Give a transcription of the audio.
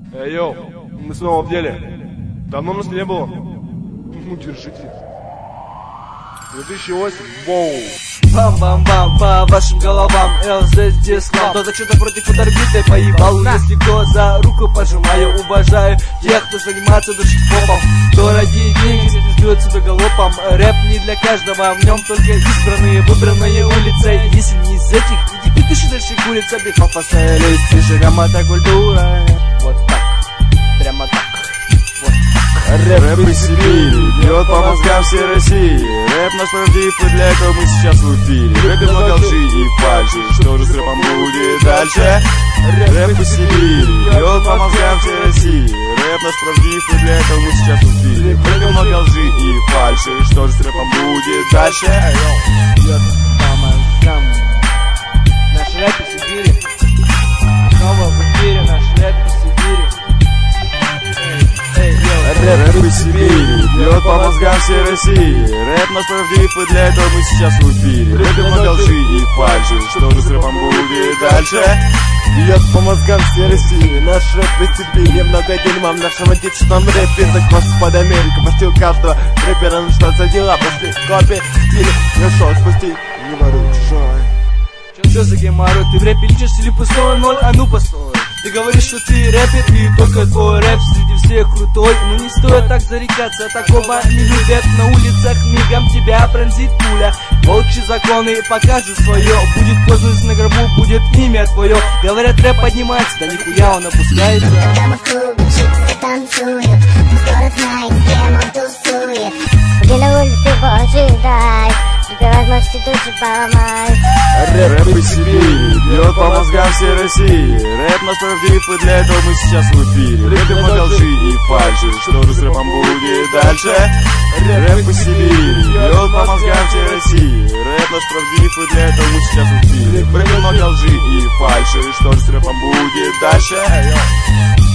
Эй, йоу, мы снова в деле. Давно нас не было. Ну, держите. 2008, воу. Бам-бам-бам по вашим головам, ЛЗ Дислам. Кто-то что-то против ударбитой поебал. Если кто за руку пожимаю, уважаю тех, кто занимается душепопом. Кто ради денег звездется до галопом. Рэп не для каждого, в нем только избранные, выбранные улицей. Если не из этих, иди пиши дальше курица. Без пафоса лезть, живем это культура. Вот так, прямо так. Рэп из Сибири бьет по мозгам всей России. Рэп наш правдив, и для этого мы сейчас в эфире. Рэп много лжи и фальши, что же с рэпом будет дальше? Рэп из Сибири бьет по мозгам всей России. Рэп наш правдив, и для этого мы сейчас в эфире. Рэп много лжи и фальши, что же с рэпом будет дальше? Бьет по мозгам наш рэп из Сибири. Снова в эфире наш рэп из Сибири. Рэп из Сибири бьет по мозгам всей России. Рэп наш правдив, и для этого мы сейчас в эфире. Рэп много лжи и фальши, что же с рэпом будет дальше? Бьет по мозгам всей России. Наш рэп из Сибири. Много дерьма в нашем отечественном рэпе. Закос под Америку. Почти у каждого рэпера, ну что за дела? После копии стиля нашел спустить. Не воруй чужой. Что за геморрой? Ты в рэпе лечишь или пустой ноль? А ну постой. Ты говоришь, что ты рэпер, и только твой рэп среди всех крутой. Но не стоит так зарекаться, такого не любят. На улицах мигом тебя пронзит пуля. Волчьи законы покажут свое. Будет поздность на гробу, будет имя твое. Говорят, рэп поднимается, да нихуя он опускается. Прямо в клубе чисто танцуют. Город знает, с кем он тусует. Где на улице его ожидай. Тебе возможности тут же поломать. Рэп из Сибири бьет по мозгам всей России. Рэп наш правдив, и для этого мы сейчас в эфире. Рэп много лжи и фальши, что же с рэпом будет дальше? Рэп из Сибири бьет по мозгам всей России. Рэп наш правдив, и для этого мы сейчас в эфире. Рэп много лжи и фальши, что же с рэпом будет дальше?